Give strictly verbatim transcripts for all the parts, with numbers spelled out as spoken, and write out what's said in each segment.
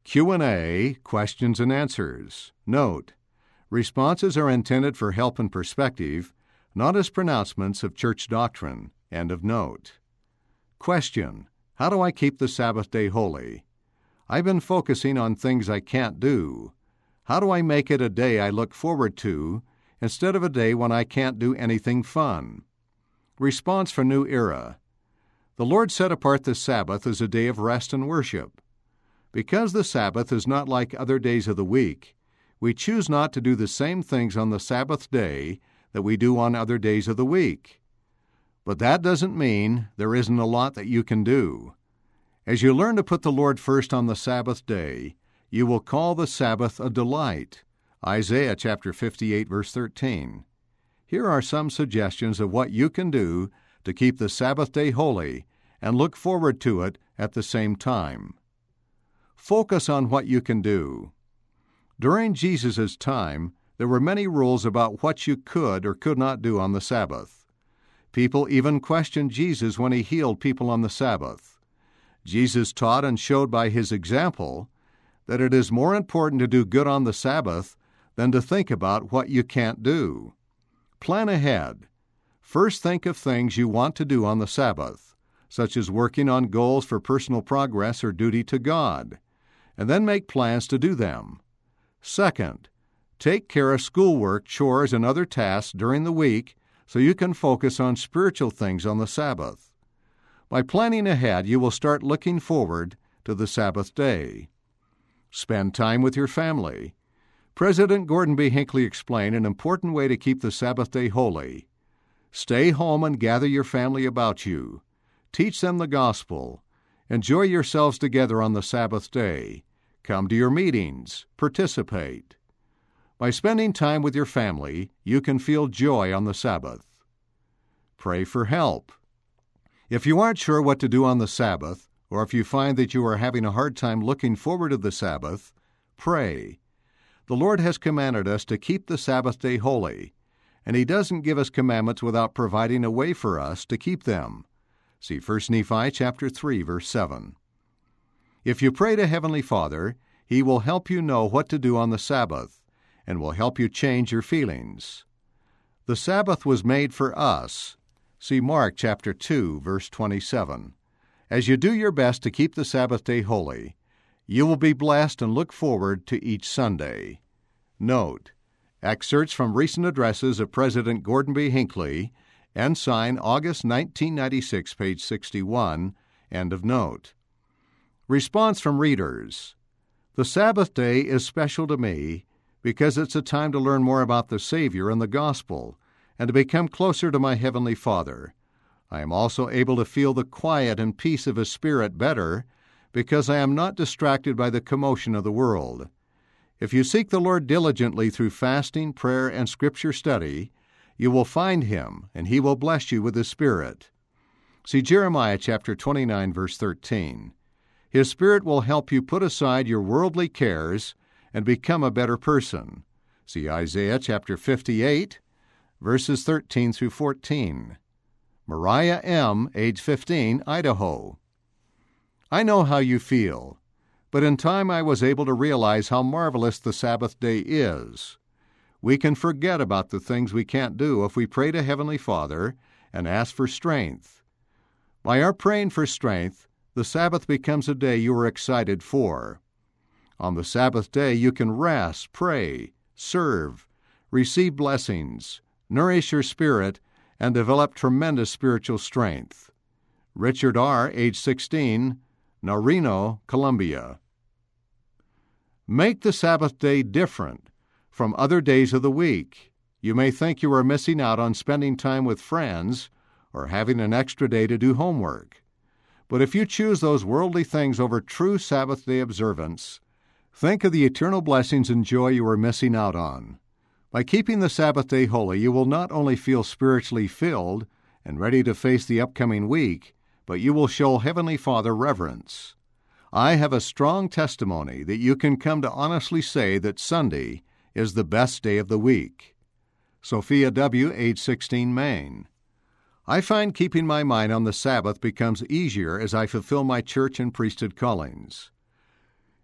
Q and A, questions and answers. Note: responses are intended for help and perspective, not as pronouncements of church doctrine. End of note. Question: how do I keep the Sabbath day holy? I've been focusing on things I can't do. How do I make it a day I look forward to instead of a day when I can't do anything fun? Response for New Era: the Lord set apart the Sabbath as a day of rest and worship. Because the Sabbath is not like other days of the week, we choose not to do the same things on the Sabbath day that we do on other days of the week. But that doesn't mean there isn't a lot that you can do. As you learn to put the Lord first on the Sabbath day, you will call the Sabbath a delight. Isaiah chapter fifty-eight, verse thirteen. Here are some suggestions of what you can do to keep the Sabbath day holy and look forward to it at the same time. Focus on what you can do. During Jesus' time, there were many rules about what you could or could not do on the Sabbath. People even questioned Jesus when he healed people on the Sabbath. Jesus taught and showed by his example that it is more important to do good on the Sabbath than to think about what you can't do. Plan ahead. First, think of things you want to do on the Sabbath, such as working on goals for personal progress or duty to God, and then make plans to do them. Second, take care of schoolwork, chores, and other tasks during the week so you can focus on spiritual things on the Sabbath. By planning ahead, you will start looking forward to the Sabbath day. Spend time with your family. President Gordon B. Hinckley explained an important way to keep the Sabbath day holy. Stay home and gather your family about you. Teach them the gospel. Enjoy yourselves together on the Sabbath day. Come to your meetings. Participate. By spending time with your family, you can feel joy on the Sabbath. Pray for help. If you aren't sure what to do on the Sabbath, or if you find that you are having a hard time looking forward to the Sabbath, pray. The Lord has commanded us to keep the Sabbath day holy, and He doesn't give us commandments without providing a way for us to keep them. See First Nephi chapter three, verse seven. If you pray to Heavenly Father, He will help you know what to do on the Sabbath, and will help you change your feelings. The Sabbath was made for us. See Mark chapter two, verse twenty-seven. As you do your best to keep the Sabbath day holy, you will be blessed and look forward to each Sunday. Note: excerpts from recent addresses of President Gordon B. Hinckley, Ensign, August nineteen ninety-six, page sixty-one, end of note. Response from readers: the Sabbath day is special to me because it's a time to learn more about the Savior and the gospel, and to become closer to my Heavenly Father. I am also able to feel the quiet and peace of His Spirit better because I am not distracted by the commotion of the world. If you seek the Lord diligently through fasting, prayer, and Scripture study, you will find Him, and He will bless you with His Spirit. See Jeremiah chapter twenty-nine, verse thirteen. His Spirit will help you put aside your worldly cares and become a better person. See Isaiah chapter fifty-eight, verses thirteen through fourteen. Mariah M., age fifteen, Idaho. I know how you feel, but in time I was able to realize how marvelous the Sabbath day is. We can forget about the things we can't do if we pray to Heavenly Father and ask for strength. By our praying for strength, the Sabbath becomes a day you are excited for. On the Sabbath day, you can rest, pray, serve, receive blessings, nourish your spirit, and develop tremendous spiritual strength. Richard R., age sixteen, Narino, Colombia. Make the Sabbath day different from other days of the week. You may think you are missing out on spending time with friends or having an extra day to do homework. But if you choose those worldly things over true Sabbath day observance, think of the eternal blessings and joy you are missing out on. By keeping the Sabbath day holy, you will not only feel spiritually filled and ready to face the upcoming week, but you will show Heavenly Father reverence. I have a strong testimony that you can come to honestly say that Sunday is the best day of the week. Sophia W., age sixteen, Maine. I find keeping my mind on the Sabbath becomes easier as I fulfill my church and priesthood callings.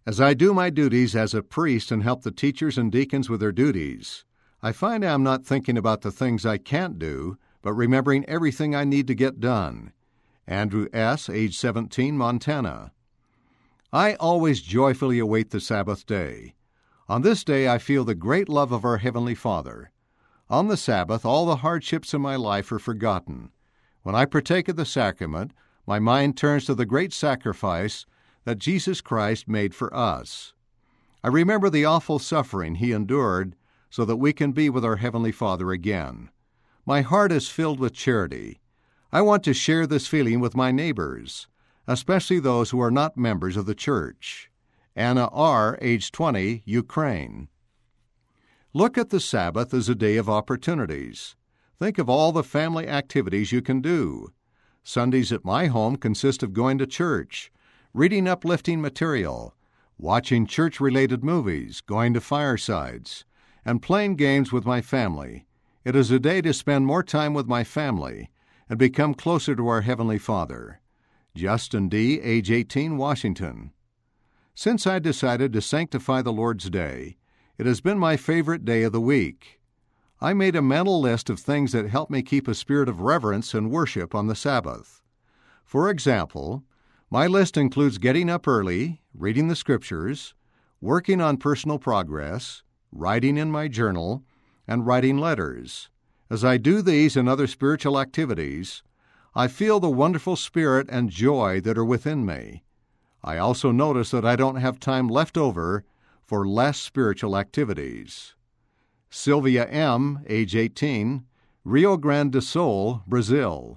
As I do my duties as a priest and help the teachers and deacons with their duties, I find I am not thinking about the things I can't do, but remembering everything I need to get done. Andrew S., age seventeen, Montana. I always joyfully await the Sabbath day. On this day I feel the great love of our Heavenly Father. On the Sabbath, all the hardships in my life are forgotten. When I partake of the sacrament, my mind turns to the great sacrifice that Jesus Christ made for us. I remember the awful suffering He endured so that we can be with our Heavenly Father again. My heart is filled with charity. I want to share this feeling with my neighbors, especially those who are not members of the church. Anna R., age twenty, Ukraine. Look at the Sabbath as a day of opportunities. Think of all the family activities you can do. Sundays at my home consist of going to church, reading uplifting material, watching church-related movies, going to firesides, and playing games with my family. It is a day to spend more time with my family and become closer to our Heavenly Father. Justin D., age eighteen, Washington. Since I decided to sanctify the Lord's Day, it has been my favorite day of the week. I made a mental list of things that help me keep a spirit of reverence and worship on the Sabbath. For example, my list includes getting up early, reading the Scriptures, working on personal progress, writing in my journal, and writing letters. As I do these and other spiritual activities, I feel the wonderful spirit and joy that are within me. I also notice that I don't have time left over for less spiritual activities. Sylvia M., age eighteen, Rio Grande do Sul, Brazil.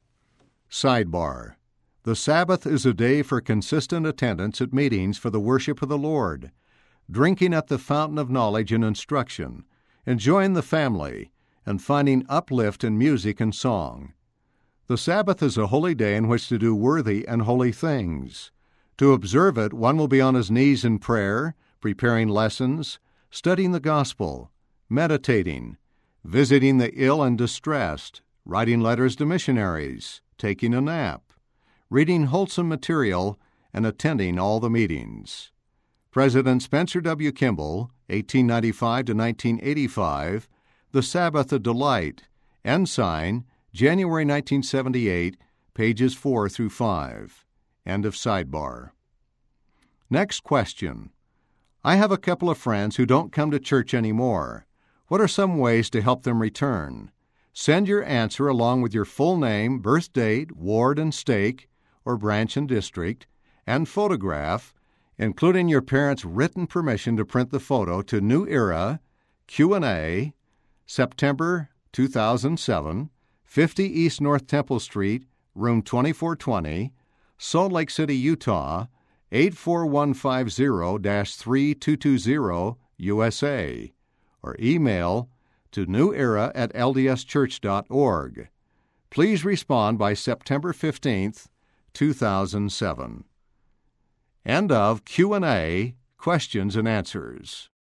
Sidebar. The Sabbath is a day for consistent attendance at meetings for the worship of the Lord, drinking at the fountain of knowledge and instruction, enjoying the family, and finding uplift in music and song. The Sabbath is a holy day in which to do worthy and holy things. To observe it, one will be on his knees in prayer, preparing lessons, studying the gospel, meditating, visiting the ill and distressed, writing letters to missionaries, taking a nap, reading wholesome material, and attending all the meetings. President Spencer W. Kimball, eighteen ninety-five to nineteen eighty-five, The Sabbath of Delight, Ensign, January nineteen seventy-eight, pages four through five. End of sidebar. Next question. I have a couple of friends who don't come to church anymore. What are some ways to help them return? Send your answer along with your full name, birth date, ward and stake, or branch and district, and photograph, including your parents' written permission to print the photo, to New Era, Q and A, September two thousand seven, fifty East North Temple Street, room twenty-four twenty, Salt Lake City, Utah, eight four one five zero dash three two two zero, U S A, or email to newera at l d s church dot org. Please respond by September fifteenth, two thousand seven. End of Q and A, Questions and Answers.